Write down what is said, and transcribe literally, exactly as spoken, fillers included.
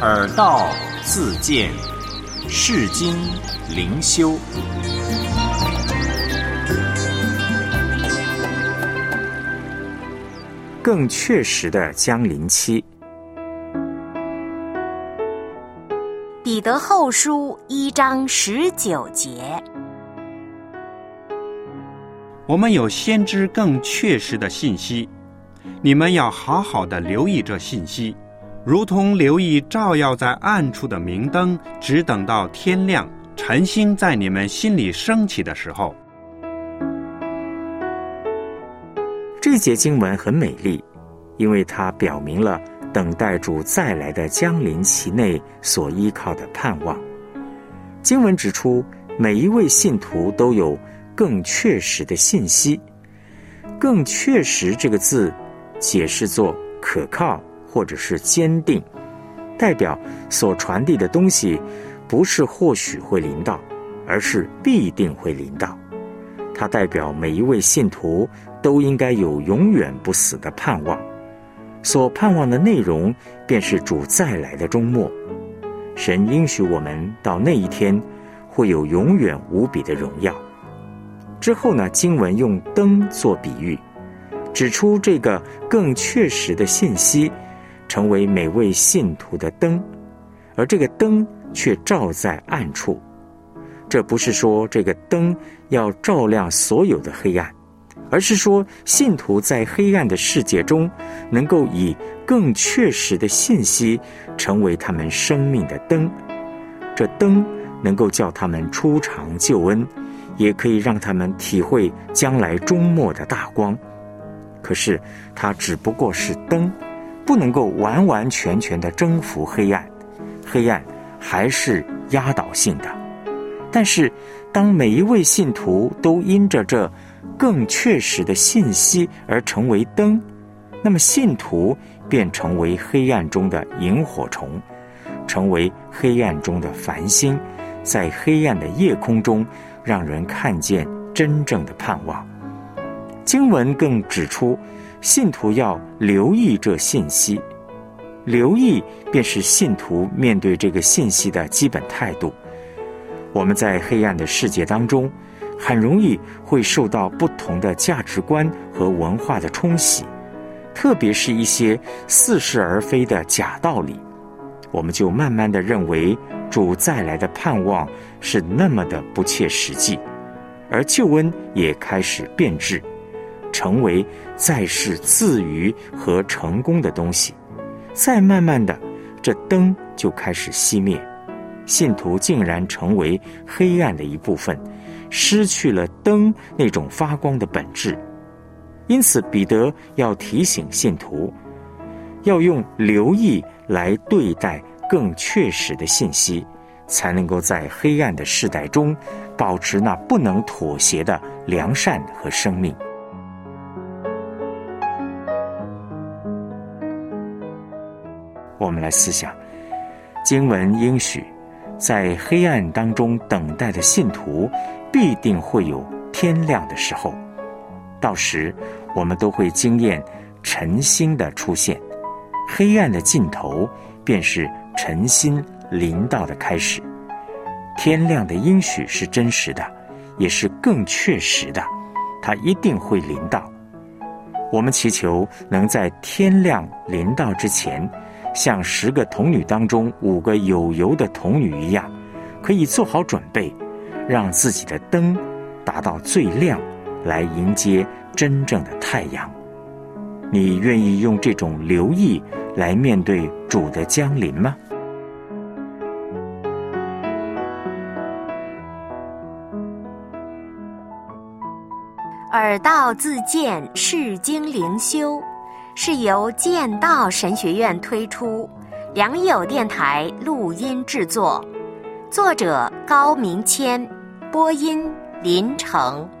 耳道自见，世经灵修。更确实的将临期。 彼得后书一章十九节， 我们有先知更确实的信息，你们要好好的留意这信息，如同留意照耀在暗处的明灯，只等到天亮，晨星在你们心里升起的时候。 这节经文很美丽，因为它表明了等待主再来的将临期内所依靠的盼望。经文指出，每一位信徒都有更确实的信息。更确实这个字解释作可靠或者是坚定，代表所传递的东西不是或许会临到，而是必定会临到。它代表每一位信徒都应该有永远不死的盼望，所盼望的内容便是主再来的终末。神应许我们到那一天会有永远无比的荣耀。之后呢，经文用灯做比喻，指出这个更确实的信息成为每位信徒的灯，而这个灯却照在暗处。这不是说这个灯要照亮所有的黑暗，而是说信徒在黑暗的世界中能够以更确实的信息成为他们生命的灯。这灯能够叫他们初尝救恩，也可以让他们体会将来终末的大光。可是它只不过是灯，不能够完完全全地征服黑暗，黑暗还是压倒性的。但是当每一位信徒都因着这更确实的信息而成为灯，那么信徒便成为黑暗中的萤火虫，成为黑暗中的繁星，在黑暗的夜空中让人看见真正的盼望。经文更指出，信徒要留意这信息，留意便是信徒面对这个信息的基本态度。我们在黑暗的世界当中，很容易会受到不同的价值观和文化的冲洗，特别是一些似是而非的假道理，我们就慢慢地认为主再来的盼望是那么的不切实际，而救恩也开始变质，成为在世自娱和成功的东西。再慢慢的，这灯就开始熄灭，信徒竟然成为黑暗的一部分，失去了灯那种发光的本质。因此彼得要提醒信徒，要用留意来对待更确实的信息，才能够在黑暗的世代中保持那不能妥协的良善和生命。我们来思想，经文应许在黑暗当中等待的信徒必定会有天亮的时候，到时我们都会经验晨星的出现，黑暗的尽头便是晨星临到的开始。天亮的应许是真实的，也是更确实的，它一定会临到。我们祈求能在天亮临到之前，像十个童女当中五个有油的童女一样，可以做好准备，让自己的灯达到最亮，来迎接真正的太阳。你愿意用这种留意来面对主的降临吗？ 耳道自见，世经灵修，是由剑道神学院推出，良友电台录音制作，作者高明谦，播音林成。